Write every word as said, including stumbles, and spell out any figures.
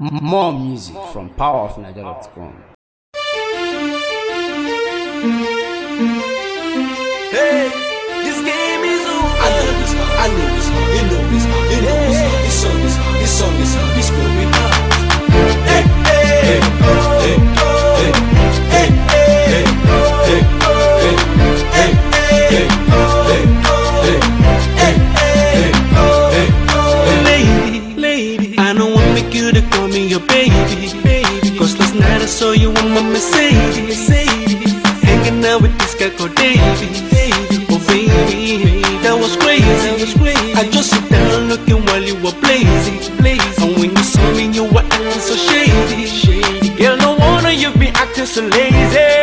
More music from power of nigeria dot com. Hey, this game is over. I know this, I know this, you know this, you know this. This song is, this song is, this going on. Hey, hey, hey, hey, hey, hey, hey, hey, hey, hey, hey, lady, lady, I don't want make you to call me your baby, baby. Cause last night I saw you on my Mercedes, Mercedes. Hanging out with this guy called Davey. Oh baby, that was crazy, that was crazy. I just sit down looking while you were blazing, blazing. And when you saw me, you were acting so shady, shady. Girl, no wonder you be acting so lazy.